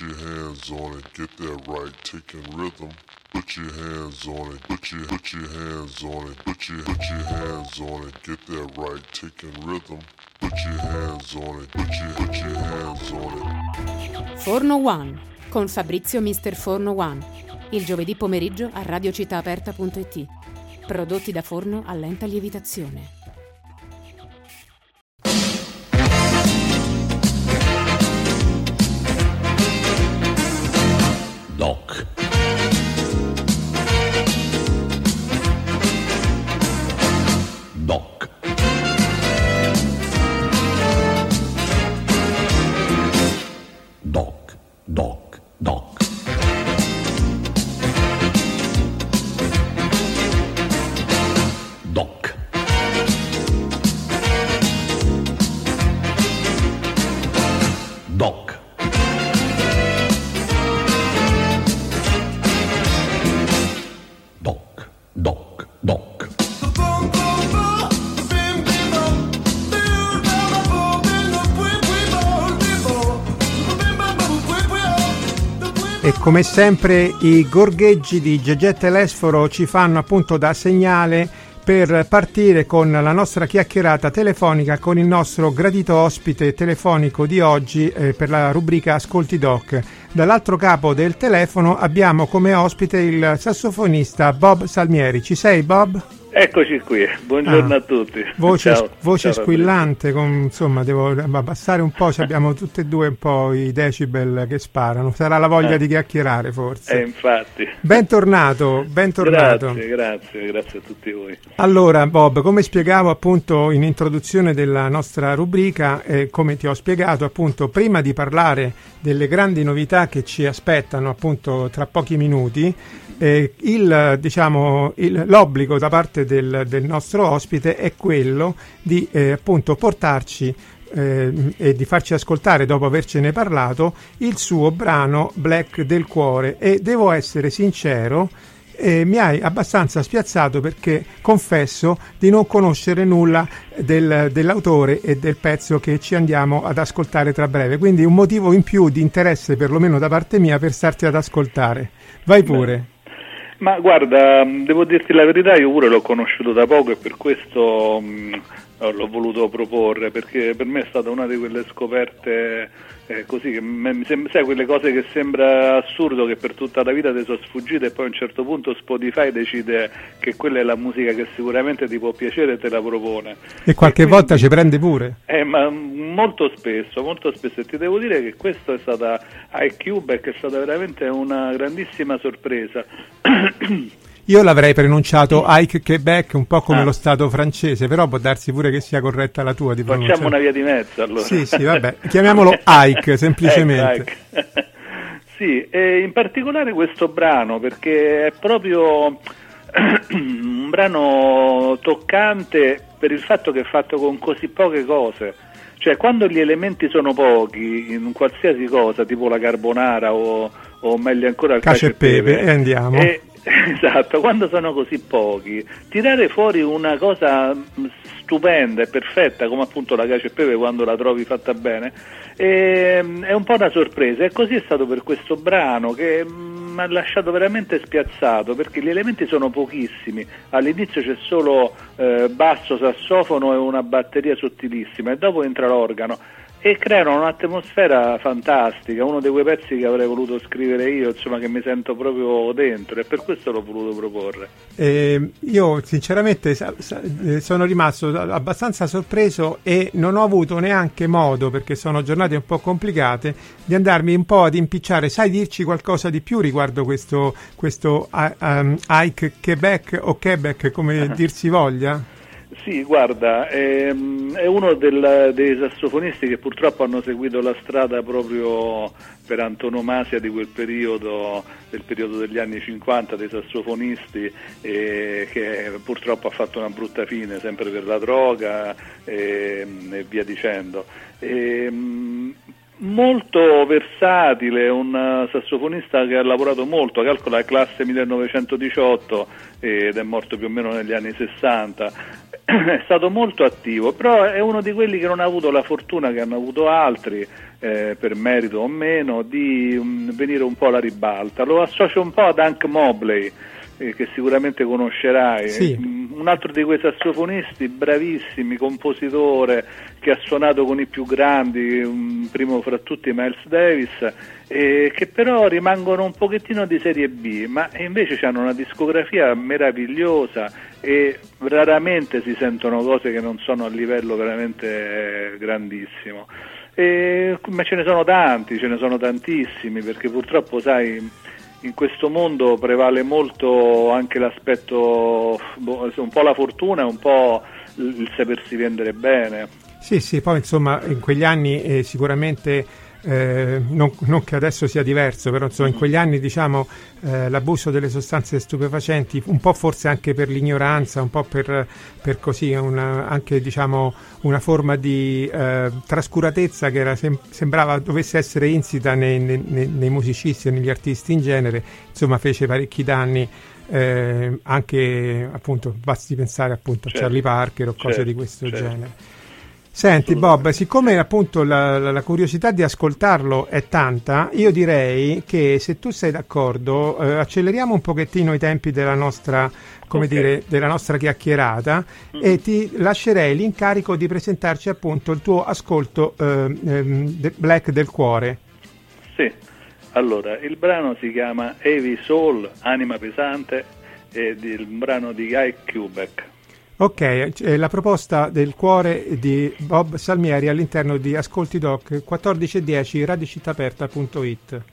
your hands on it, get that right, taking rhythm. Put your hands on it, put your hands on it, put your hands on it, get that right, taking rhythm. Put your hands on it, put your hands on it. Forno One con Fabrizio Mister Forno One, il giovedì pomeriggio a radiocitaaperta.it. Prodotti da forno a lenta lievitazione. Doc. Doc. Doc. Doc. Doc. Doc. Doc. Doc, doc, doc. E come sempre i gorgheggi di Gegè Telesforo ci fanno appunto da segnale per partire con la nostra chiacchierata telefonica con il nostro gradito ospite telefonico di oggi per la rubrica Ascolti Doc. Dall'altro capo del telefono abbiamo come ospite il sassofonista Bob Salmieri. Ci sei, Bob? Eccoci qui, buongiorno a tutti. Voce Ciao, squillante, insomma devo abbassare un po', abbiamo tutte e due un po' i decibel che sparano, sarà la voglia di chiacchierare forse. Infatti. Bentornato. Grazie a tutti voi. Allora Bob, come spiegavo appunto in introduzione della nostra rubrica, come ti ho spiegato appunto prima di parlare delle grandi novità che ci aspettano appunto tra pochi minuti, l'obbligo da parte del nostro ospite è quello di appunto portarci e di farci ascoltare, dopo avercene parlato, il suo brano Black del Cuore. E devo essere sincero, mi hai abbastanza spiazzato perché confesso di non conoscere nulla dell'autore e del pezzo che ci andiamo ad ascoltare tra breve, quindi un motivo in più di interesse perlomeno da parte mia per starti ad ascoltare. Vai pure. Ma guarda, devo dirti la verità, io pure l'ho conosciuto da poco e per questo l'ho voluto proporre, perché per me è stata una di quelle scoperte così, che mi sembra, sai, quelle cose che sembra assurdo che per tutta la vita ti sono sfuggite e poi a un certo punto Spotify decide che quella è la musica che sicuramente ti può piacere e te la propone. E qualche volta ci prende pure? Ma molto spesso, e ti devo dire che questo è stata iCube, che è stata veramente una grandissima sorpresa. Io l'avrei pronunciato Ike Quebec, un po' come lo stato francese, però può darsi pure che sia corretta la tua di pronuncia. Facciamo una via di mezzo allora. Sì, vabbè, chiamiamolo Ike semplicemente. Ike. Sì, e in particolare questo brano, perché è proprio un brano toccante per il fatto che è fatto con così poche cose. Cioè, quando gli elementi sono pochi, in qualsiasi cosa, tipo la carbonara o meglio ancora il cacio e pepe, e andiamo. Esatto, quando sono così pochi, tirare fuori una cosa stupenda e perfetta come appunto la cacio e pepe quando la trovi fatta bene è un po' una sorpresa, e così è stato per questo brano che mi ha lasciato veramente spiazzato, perché gli elementi sono pochissimi. All'inizio c'è solo basso, sassofono e una batteria sottilissima, e dopo entra l'organo e creano un'atmosfera fantastica, uno dei quei pezzi che avrei voluto scrivere io, insomma, che mi sento proprio dentro, e per questo l'ho voluto proporre. Io sinceramente sono rimasto abbastanza sorpreso e non ho avuto neanche modo, perché sono giornate un po' complicate, di andarmi un po' ad impicciare. Sai dirci qualcosa di più riguardo questo Ike Quebec o Quebec, come dir si voglia? Sì, guarda, è uno dei sassofonisti che purtroppo hanno seguito la strada proprio per antonomasia di quel periodo, del periodo degli anni 50, dei sassofonisti, che purtroppo ha fatto una brutta fine, sempre per la droga e via dicendo. Molto versatile, un sassofonista che ha lavorato molto, calcola la classe 1918 ed è morto più o meno negli anni 60. È stato molto attivo, però è uno di quelli che non ha avuto la fortuna che hanno avuto altri, per merito o meno, di venire un po' alla ribalta. Lo associo un po' ad Hank Mobley, che sicuramente conoscerai, sì. Un altro di quei sassofonisti bravissimi, compositore, che ha suonato con i più grandi, primo fra tutti Miles Davis, che però rimangono un pochettino di serie B, ma invece hanno una discografia meravigliosa e raramente si sentono cose che non sono a livello veramente grandissimo. Ma ce ne sono tanti, ce ne sono tantissimi, perché purtroppo sai, in questo mondo prevale molto anche l'aspetto, un po' la fortuna e un po' il sapersi vendere bene. Sì, poi insomma in quegli anni sicuramente, non che adesso sia diverso, però insomma in quegli anni diciamo l'abuso delle sostanze stupefacenti, un po' forse anche per l'ignoranza, un po' per così anche diciamo una forma di trascuratezza che era sembrava dovesse essere insita nei musicisti e negli artisti in genere, insomma fece parecchi danni. Anche appunto basti pensare appunto a Charlie Parker o cose di questo genere. Senti Bob, siccome appunto la curiosità di ascoltarlo è tanta, io direi che se tu sei d'accordo acceleriamo un pochettino i tempi della nostra, della nostra chiacchierata, e ti lascerei l'incarico di presentarci appunto il tuo ascolto Black del cuore. Sì, allora il brano si chiama Heavy Soul, anima pesante, ed il brano di Guy Kubek. Ok, la proposta del cuore di Bob Salmieri all'interno di Ascolti Doc 1410 radiocittaaperta.it.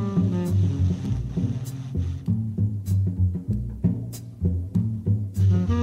Mm-hmm.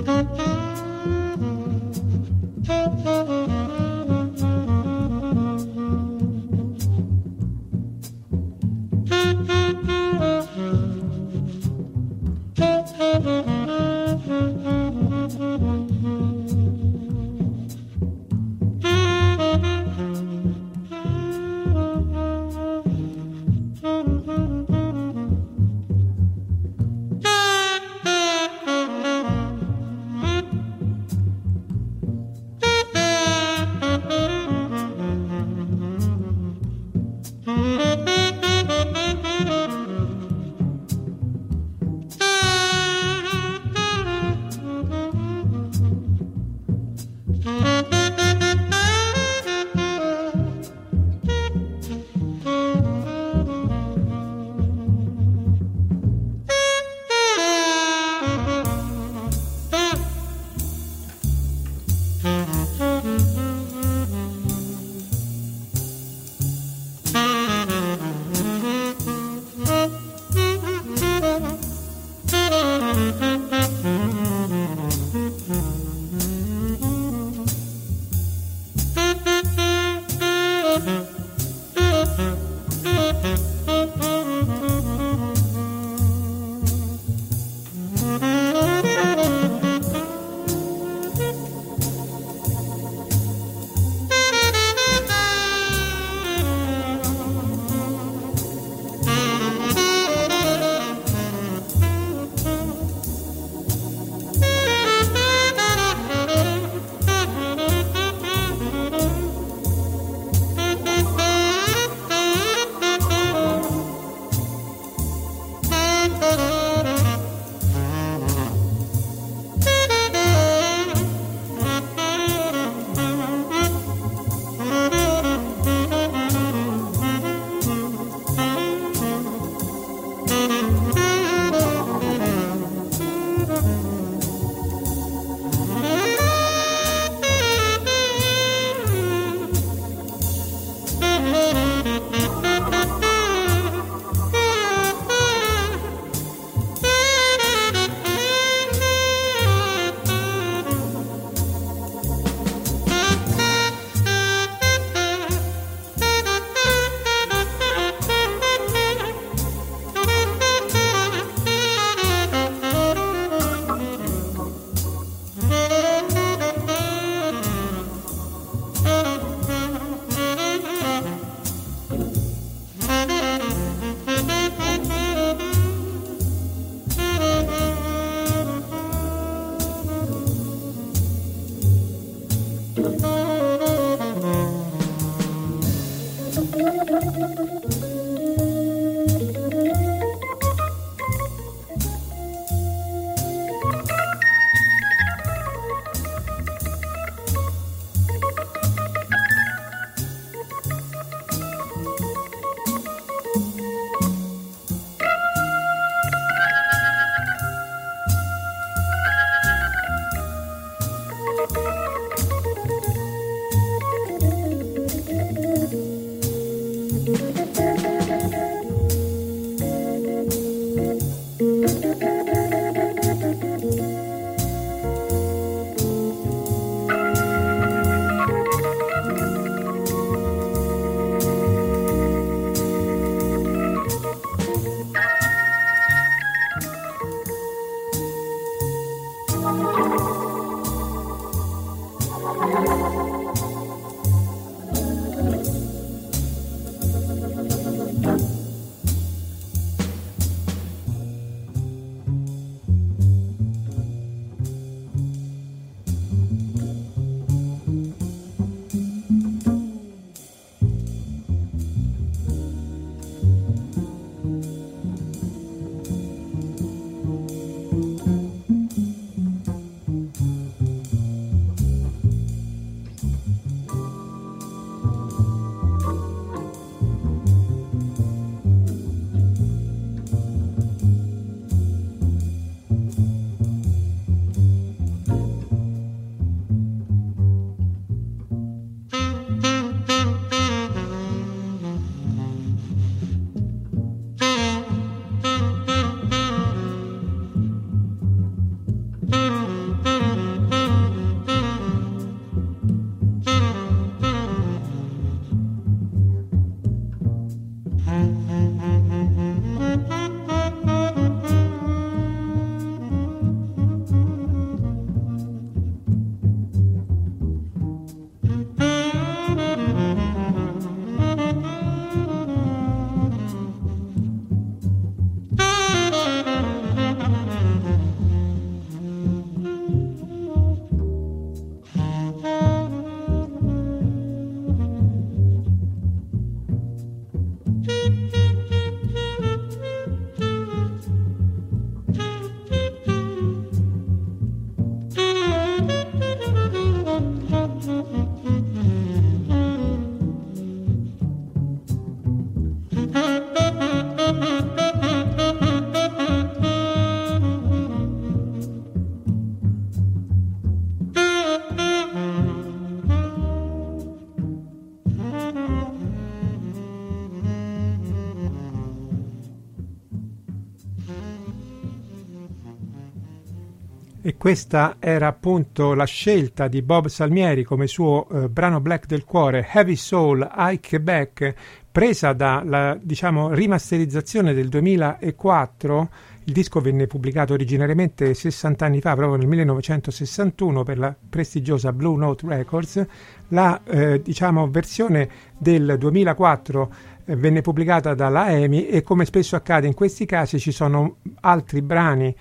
Questa era appunto la scelta di Bob Salmieri come suo brano Black del cuore, Heavy Soul, I Quebec, presa dalla, diciamo, rimasterizzazione del 2004. Il disco venne pubblicato originariamente 60 anni fa, proprio nel 1961, per la prestigiosa Blue Note Records. La diciamo, versione del 2004 venne pubblicata dalla EMI, e come spesso accade in questi casi ci sono altri brani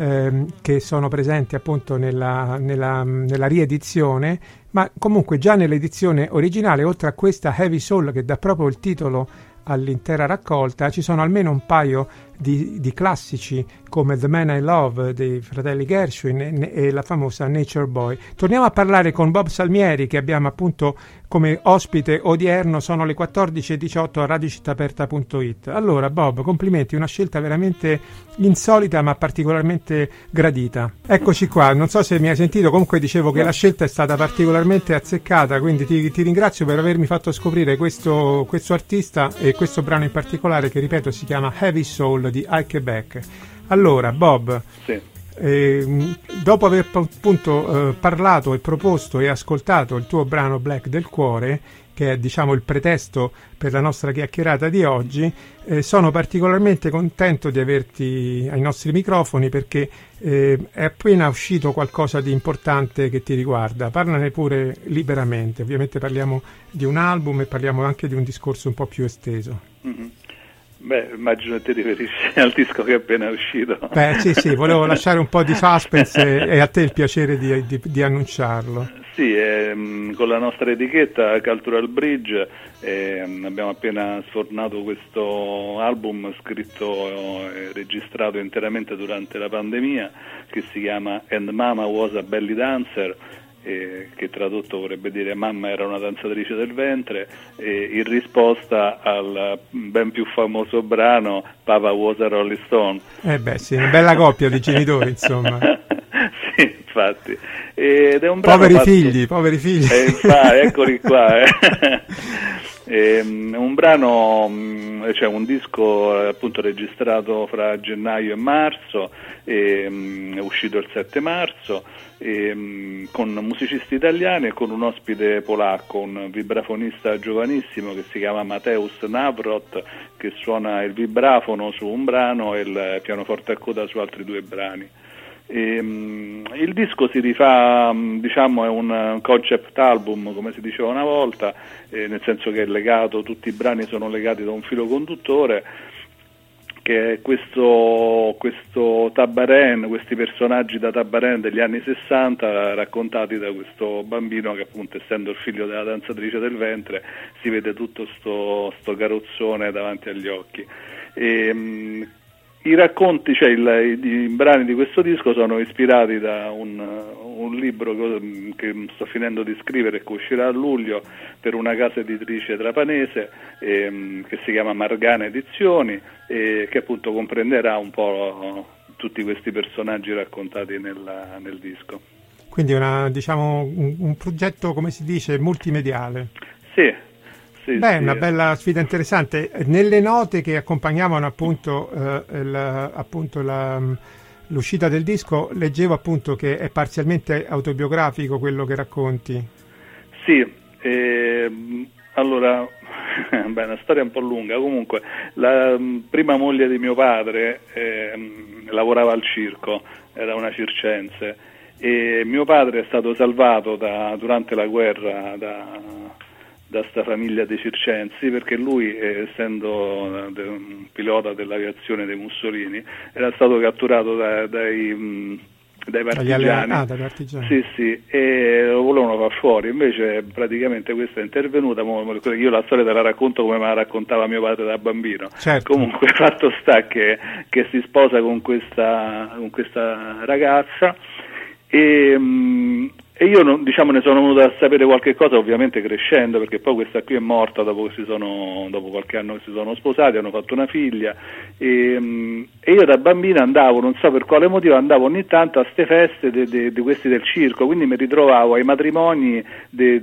che sono presenti appunto nella riedizione, ma comunque già nell'edizione originale, oltre a questa Heavy Soul che dà proprio il titolo all'intera raccolta, ci sono almeno un paio di classici come The Man I Love dei fratelli Gershwin e la famosa Nature Boy. Torniamo a parlare con Bob Salmieri, che abbiamo appunto come ospite odierno. Sono le 14:18 a radiocittaaperta.it. Allora Bob, complimenti, una scelta veramente insolita ma particolarmente gradita. Eccoci qua, non so se mi hai sentito, comunque dicevo che la scelta è stata particolarmente azzeccata, quindi ti ringrazio per avermi fatto scoprire questo artista e questo brano in particolare, che ripeto si chiama Heavy Soul di I Quebec. Allora Bob, Sì. Dopo aver appunto parlato e proposto e ascoltato il tuo brano Black del cuore, che è diciamo il pretesto per la nostra chiacchierata di oggi, sono particolarmente contento di averti ai nostri microfoni, perché è appena uscito qualcosa di importante che ti riguarda. Parlane pure liberamente. Ovviamente parliamo di un album e parliamo anche di un discorso un po' più esteso. Mm-hmm. Beh, immagino che ti riferisci al disco che è appena uscito. Beh, sì, volevo lasciare un po' di suspense e a te il piacere di annunciarlo. Sì, con la nostra etichetta Cultural Bridge abbiamo appena sfornato questo album scritto e registrato interamente durante la pandemia, che si chiama And Mama Was a Belly Dancer, che tradotto vorrebbe dire mamma era una danzatrice del ventre, in risposta al ben più famoso brano Papa Was a Rolling Stone. Sì, una bella coppia di genitori, insomma. Sì, infatti. Ed è un brano poveri figli. Eccoli qua. È un brano, cioè un disco appunto registrato fra gennaio e marzo, è uscito il 7 marzo, con musicisti italiani e con un ospite polacco, un vibrafonista giovanissimo che si chiama Mateusz Nawrot, che suona il vibrafono su un brano e il pianoforte a coda su altri 2 brani. Il disco si rifà, diciamo, è un concept album, come si diceva una volta, nel senso che è legato, tutti i brani sono legati da un filo conduttore, che è questo Tabarin, questi personaggi da Tabarin degli anni 60 raccontati da questo bambino che appunto, essendo il figlio della danzatrice del ventre, si vede tutto sto carrozzone davanti agli occhi. I racconti, cioè i brani di questo disco sono ispirati da un libro che sto finendo di scrivere e che uscirà a luglio per una casa editrice trapanese, che si chiama Margana Edizioni, che appunto comprenderà un po' tutti questi personaggi raccontati nel disco. Quindi un progetto, come si dice, multimediale. Sì. Una bella sfida interessante. Nelle note che accompagnavano appunto l'uscita del disco leggevo appunto che è parzialmente autobiografico quello che racconti. Sì, allora è una storia un po' lunga. Comunque la prima moglie di mio padre lavorava al circo, era una circense, e mio padre è stato salvato durante la guerra da sta famiglia dei circensi, perché lui, essendo un pilota dell'aviazione dei Mussolini, era stato catturato dai partigiani. Sì, e lo volevano far fuori. Invece praticamente questa è intervenuta. Io la storia te la racconto come me la raccontava mio padre da bambino. Certo. Comunque fatto sta che si sposa con questa ragazza, e io ne sono venuto a sapere qualche cosa ovviamente crescendo, perché poi questa qui è morta dopo qualche anno che si sono sposati, hanno fatto una figlia, e E io da bambino andavo, non so per quale motivo, andavo ogni tanto a ste feste di questi del circo, quindi mi ritrovavo ai matrimoni di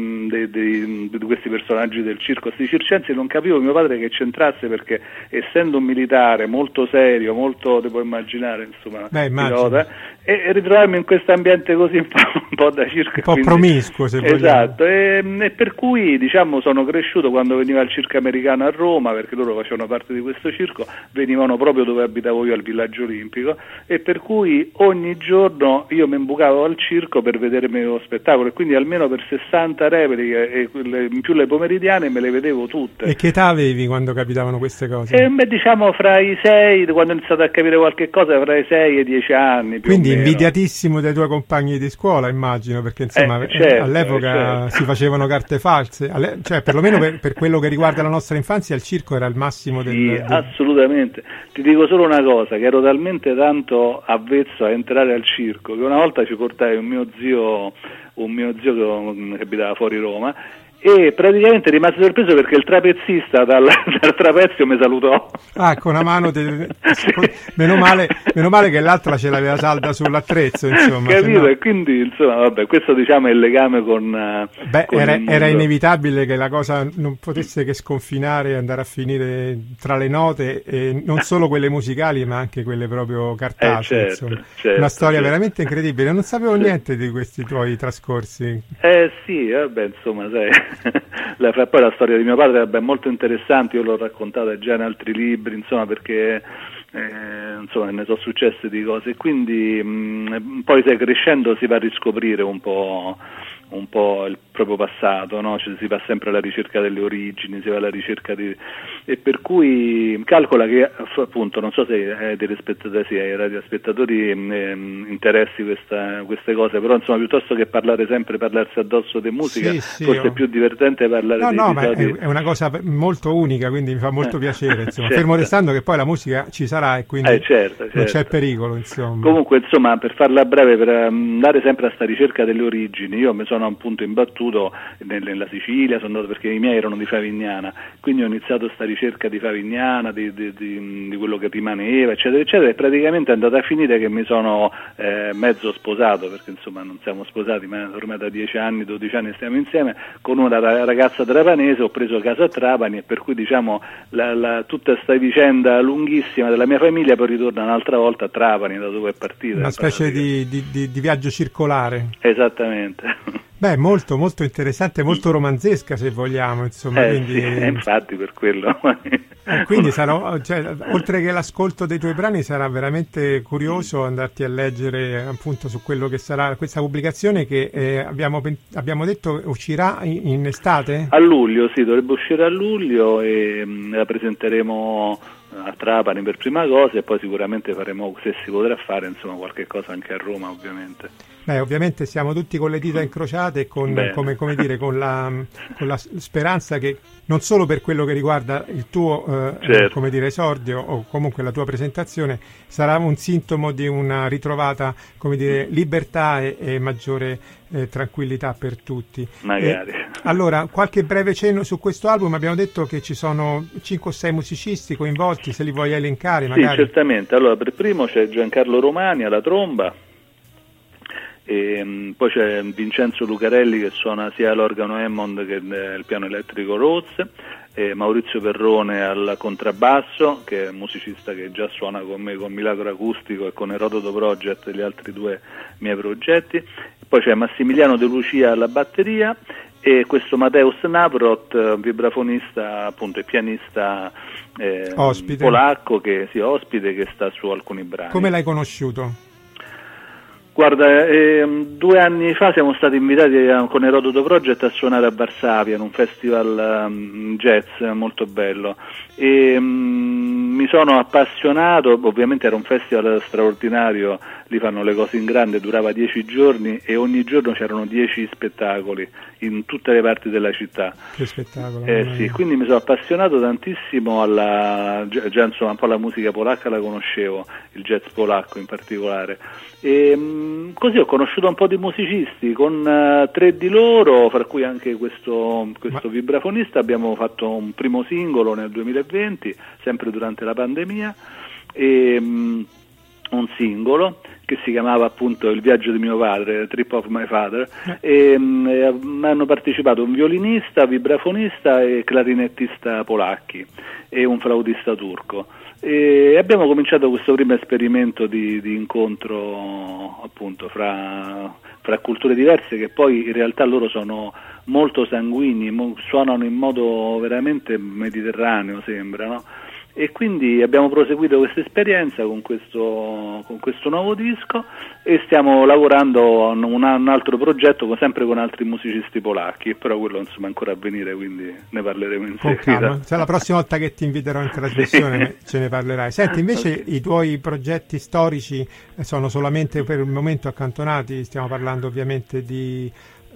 questi personaggi del circo, questi circensi. Non capivo mio padre che c'entrasse, perché essendo un militare molto serio, molto, ti puoi immaginare, insomma, pilota, e ritrovarmi in questo ambiente così un po' da circo. Un po' promiscuo, se vogliamo. Esatto, e per cui diciamo sono cresciuto quando veniva il circo americano a Roma, perché loro facevano parte di questo circo, venivano proprio dove abitavo io, al villaggio olimpico, e per cui ogni giorno io mi imbucavo al circo per vedermi lo spettacolo, e quindi almeno per 60 repliche e in più le pomeridiane me le vedevo tutte. E che età avevi quando capitavano queste cose? Diciamo fra i 6, quando ho iniziato a capire qualche cosa, fra i 6 e i 10 anni. Quindi invidiatissimo dai tuoi compagni di scuola, immagino, perché insomma certo, all'epoca si facevano carte false, cioè perlomeno per quello che riguarda la nostra infanzia il circo era il massimo del... Assolutamente. Ti dico solo una cosa, che ero talmente tanto avvezzo a entrare al circo che una volta ci portai un mio zio che abitava fuori Roma, e praticamente rimase sorpreso perché il trapezzista dal trapezio mi salutò. Con una mano meno male che l'altra ce l'aveva salda sull'attrezzo, insomma. Capito? No... E quindi insomma, vabbè, questo diciamo è il legame con era inevitabile che la cosa non potesse che sconfinare e andare a finire tra le note, e non solo quelle musicali ma anche quelle proprio cartacee, insomma. Una storia veramente incredibile. Non sapevo niente di questi tuoi trascorsi. Sì, vabbè, insomma, sai. Poi la storia di mio padre è molto interessante, io l'ho raccontata già in altri libri, insomma, perché insomma ne sono successe di cose, e quindi poi sai, crescendo si va a riscoprire un po' il proprio passato, no? Cioè, si va sempre alla ricerca delle origini, si va alla ricerca e per cui calcola che appunto, non so se ai radiospettatori interessi queste cose, però insomma piuttosto che parlarsi addosso di musica, forse è più divertente parlare di episodi. Ma è una cosa molto unica, quindi mi fa molto piacere, insomma. Certo. Fermo restando che poi la musica ci sarà, e quindi certo. Non c'è pericolo, insomma. Comunque, insomma, per farla breve, per andare sempre a sta ricerca delle origini, io mi sono appunto imbattuto nella Sicilia, sono andato perché i miei erano di Favignana, quindi ho iniziato sta ricerca di Favignana, di quello che rimaneva, eccetera, eccetera, e praticamente è andata a finire che mi sono mezzo sposato, perché insomma non siamo sposati, ma ormai da 10 anni, 12 anni stiamo insieme, con una ragazza trapanese, ho preso casa a Trapani, e per cui diciamo tutta sta vicenda lunghissima della mia famiglia poi ritorna un'altra volta a Trapani, da dove è partita. Una specie di viaggio circolare. Esattamente. Beh, molto molto interessante, molto romanzesca, se vogliamo, insomma. Quindi, sì, infatti per quello. Quindi oltre che l'ascolto dei tuoi brani, sarà veramente curioso andarti a leggere appunto su quello che sarà questa pubblicazione che abbiamo detto uscirà in estate? A luglio, sì, dovrebbe uscire a luglio, e la presenteremo a Trapani per prima cosa, e poi sicuramente faremo, se si potrà fare, insomma, qualche cosa anche a Roma, ovviamente. Beh, ovviamente siamo tutti con le dita incrociate e con la speranza che non solo per quello che riguarda il tuo esordio o comunque la tua presentazione sarà un sintomo di una ritrovata libertà e maggiore tranquillità per tutti. Magari. Allora, qualche breve cenno su questo album. Abbiamo detto che ci sono 5 o 6 musicisti coinvolti, se li vuoi elencare magari. Sì, certamente. Allora, per primo c'è Giancarlo Romani alla tromba, e poi c'è Vincenzo Lucarelli che suona sia l'organo Hammond che il piano elettrico Rhodes, e Maurizio Perrone al contrabbasso, che è un musicista che già suona con me con Milagro Acustico e con Erodoto Project, gli altri 2 miei progetti. Poi c'è Massimiliano De Lucia alla batteria, e questo Mateusz Navrot, vibrafonista appunto e pianista polacco, che ospite, che sta su alcuni brani. Come l'hai conosciuto? Guarda, 2 anni fa siamo stati invitati con Erodoto Project a suonare a Varsavia in un festival jazz molto bello, e mi sono appassionato. Ovviamente era un festival straordinario, lì fanno le cose in grande, durava 10 giorni e ogni giorno c'erano 10 spettacoli in tutte le parti della città. Che spettacolo! Sì, quindi mi sono appassionato tantissimo già insomma un po' la musica polacca la conoscevo, il jazz polacco in particolare, e così ho conosciuto un po' di musicisti, con 3 di loro, fra cui anche questo vibrafonista. Abbiamo fatto un primo singolo nel 2020, sempre durante la pandemia, un singolo che si chiamava appunto Il viaggio di mio padre, Trip of My Father, e hanno partecipato un violinista, vibrafonista e clarinettista polacchi e un flautista turco. E abbiamo cominciato questo primo esperimento di incontro appunto fra culture diverse, che poi in realtà loro sono molto sanguigni, suonano in modo veramente mediterraneo, sembra, no? E quindi abbiamo proseguito questa esperienza con questo nuovo disco e stiamo lavorando a un altro progetto sempre con altri musicisti polacchi, però quello insomma è ancora a venire, quindi ne parleremo in seguito. Cioè, la prossima volta che ti inviterò in trasmissione ce ne parlerai. Senti, invece i tuoi progetti storici sono solamente per il momento accantonati, stiamo parlando ovviamente di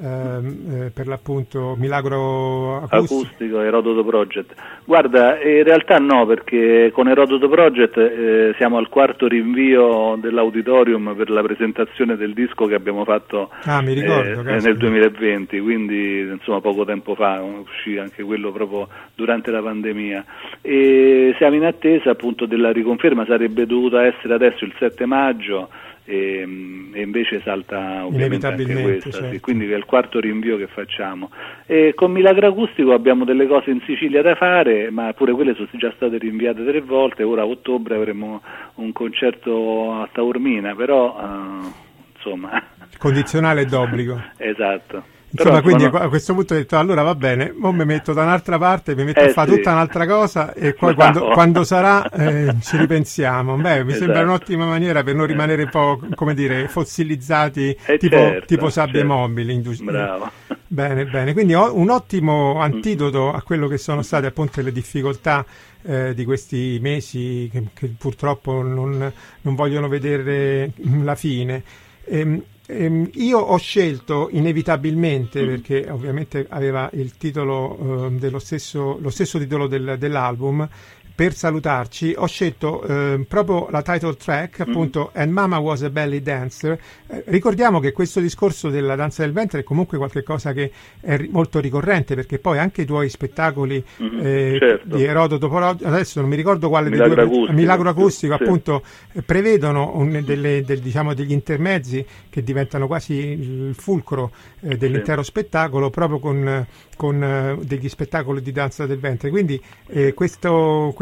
per l'appunto Milagro Acustico e Erodoto Project. Guarda, in realtà no, perché con Erodoto Project siamo al quarto rinvio dell'auditorium per la presentazione del disco che abbiamo fatto mi ricordo, nel 2020, quindi insomma poco tempo fa, uscì anche quello proprio durante la pandemia, e siamo in attesa appunto della riconferma, sarebbe dovuta essere adesso il 7 maggio e invece salta ovviamente anche questa, certo. Sì, quindi è il quarto rinvio che facciamo. E con Milagro Acustico abbiamo delle cose in Sicilia da fare, ma pure quelle sono già state rinviate 3 volte. Ora a ottobre avremo un concerto a Taormina, però insomma condizionale d'obbligo. Esatto. Insomma, quindi a questo punto ho detto allora va bene, ora mi metto da un'altra parte, mi metto a fare tutta un'altra cosa e poi quando sarà ci ripensiamo. Mi sembra un'ottima maniera per non rimanere un po', come dire, fossilizzati, tipo sabbie mobili. Bravo. Bene, quindi un ottimo antidoto a quello che sono state appunto le difficoltà di questi mesi che purtroppo non vogliono vedere la fine. Io ho scelto inevitabilmente, perché ovviamente aveva il titolo lo stesso titolo dell'album, per salutarci ho scelto proprio la title track, appunto And Mama Was a Belly Dancer. Ricordiamo che questo discorso della danza del ventre è comunque qualcosa che è molto ricorrente, perché poi anche i tuoi spettacoli certo. di Erodoto, adesso non mi ricordo quale Milagro Acustico, sì. Appunto prevedono degli intermezzi che diventano quasi il fulcro dell'intero spettacolo, proprio con degli spettacoli di danza del ventre, quindi questo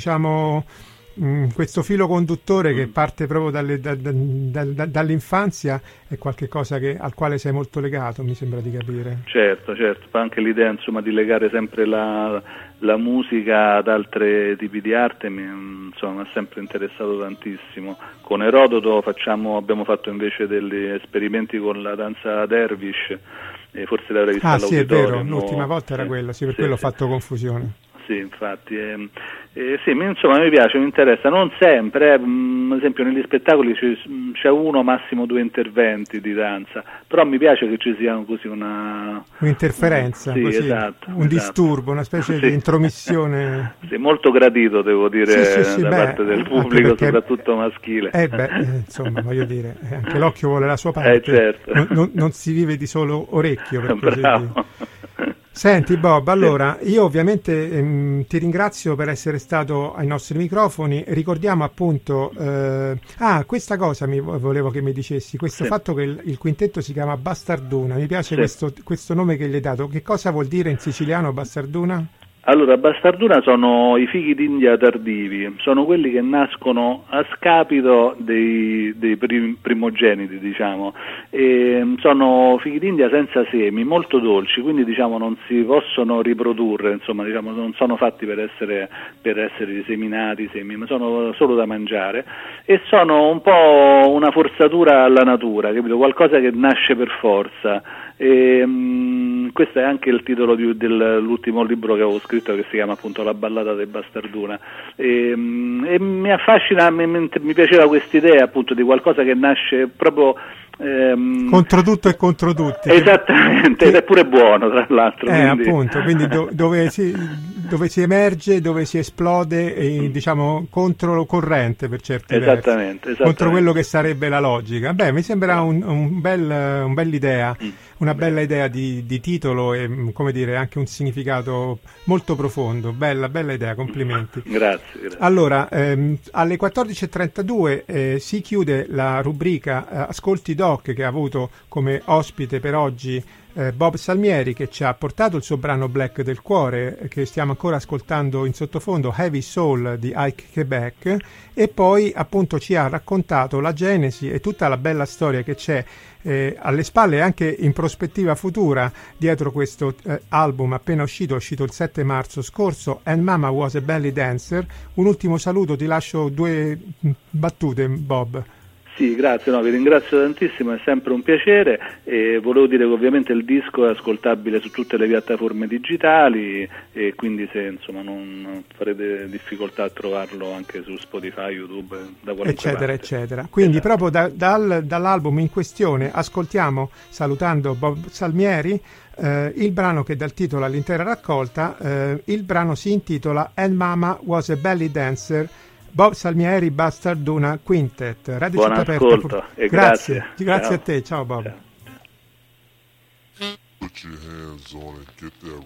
filo conduttore che parte proprio dall'infanzia è qualcosa al quale sei molto legato, mi sembra di capire. Certo, anche l'idea insomma di legare sempre la musica ad altri tipi di arte mi ha sempre interessato tantissimo. Con Erodoto abbiamo fatto invece degli esperimenti con la danza dervish, e forse l'avrai vista all'auditorio. Sì, è vero, l'ultima volta era quella, per quello ho fatto confusione. Sì, infatti, sì, insomma mi piace, mi interessa, non sempre, ad esempio negli spettacoli c'è uno, massimo 2 interventi di danza, però mi piace che ci sia così un'interferenza, sì, così, esatto, disturbo, una specie di intromissione. Sì, molto gradito, devo dire, da parte del pubblico, soprattutto maschile. Insomma, voglio dire, anche l'occhio vuole la sua parte, certo. non si vive di solo orecchio, per così dire. Senti Bob, allora io ovviamente ti ringrazio per essere stato ai nostri microfoni. Ricordiamo appunto questa cosa volevo che mi dicessi, questo fatto che il quintetto si chiama Bastarduna, mi piace questo nome che gli hai dato. Che cosa vuol dire in siciliano Bastarduna? Allora, Bastarduna sono i fichi d'India tardivi, sono quelli che nascono a scapito dei primogeniti, diciamo, e sono fichi d'India senza semi, molto dolci, quindi diciamo non si possono riprodurre, insomma, diciamo non sono fatti per essere seminati, ma sono solo da mangiare, e sono un po' una forzatura alla natura, capito? Qualcosa che nasce per forza. Questo è anche il titolo dell'ultimo libro che avevo scritto, che si chiama appunto La ballata del Bastarduna, e mi affascina, mi piaceva quest'idea appunto di qualcosa che nasce proprio contro tutto e contro tutti, esattamente, ed è pure buono tra l'altro, appunto, quindi dove dove si emerge, dove si esplode, diciamo, contro corrente per certi Esattamente. contro quello che sarebbe la logica. Beh, mi sembra un bell'idea, una bella idea di titolo e, come dire, anche un significato molto profondo. Bella idea, complimenti. Grazie. Allora, alle 14.32 si chiude la rubrica Ascolti Doc, che ha avuto come ospite per oggi Bob Salmieri, che ci ha portato il suo brano Black del cuore, che stiamo ancora ascoltando in sottofondo, Heavy Soul di Ike Quebec, e poi appunto ci ha raccontato la genesi e tutta la bella storia che c'è alle spalle e anche in prospettiva futura dietro questo album appena uscito il 7 marzo scorso, And Mama Was a Belly Dancer. Un ultimo saluto, ti lascio 2 battute, Bob. Sì, grazie, vi ringrazio tantissimo, è sempre un piacere, e volevo dire che ovviamente il disco è ascoltabile su tutte le piattaforme digitali, e quindi se insomma non farete difficoltà a trovarlo anche su Spotify, YouTube, da qualunque parte. Eccetera. Quindi proprio dall'album in questione ascoltiamo, salutando Bob Salmieri, il brano che dà il titolo all'intera raccolta. Il brano si intitola And Mama Was a Belly Dancer, Bob Salmieri Bastarduna Quintet. Radio Buon Città ascolto Aperta. e grazie. Grazie a te, ciao Bob. Ciao. Put your hands on it, get that.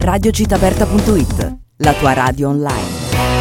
radiocitaperta.it, la tua radio online.